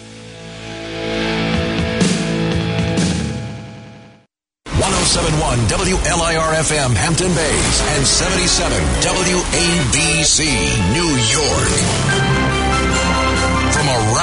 A: .107.1 WLIR-FM Hampton Bays and 77 WABC New York.